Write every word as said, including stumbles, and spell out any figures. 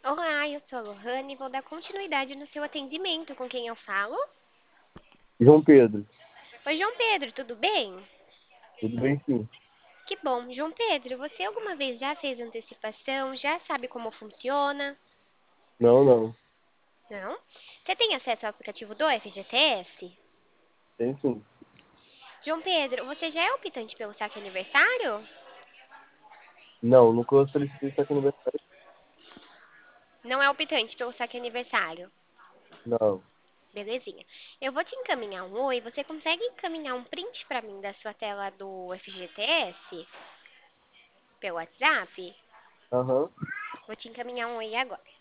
Olá, eu sou a Lohane e vou dar continuidade no seu atendimento. Com quem eu falo? João Pedro, Oi, João Pedro, tudo bem? tudo bem sim? Que bom. João Pedro, você alguma vez já fez antecipação? Já sabe como funciona? Não, não, Não? Você tem acesso ao aplicativo do F G T S? tem sim. João Pedro, você já é optante pelo saque aniversário? Não, nunca solicitei saque aniversário, Não é optante pelo saque aniversário. não. Belezinha. Eu vou te encaminhar um oi. Você consegue encaminhar um print pra mim da sua tela do F G T S pelo WhatsApp? Aham, Vou te encaminhar um oi agora.